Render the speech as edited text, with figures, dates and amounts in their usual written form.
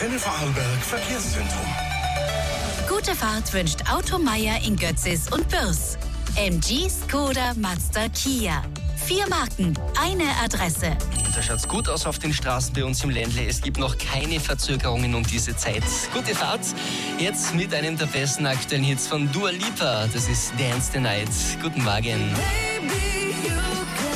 Antenne Vorarlberg Verkehrszentrum. Gute Fahrt wünscht Auto Meier in Götzis und Bürs. MG, Skoda, Mazda, Kia. 4 Marken, eine Adresse. Da schaut's gut aus auf den Straßen bei uns im Ländle. Es gibt noch keine Verzögerungen um diese Zeit. Gute Fahrt. Jetzt mit einem der besten aktuellen Hits von Dua Lipa. Das ist Dance the Night. Guten Morgen. Baby, you can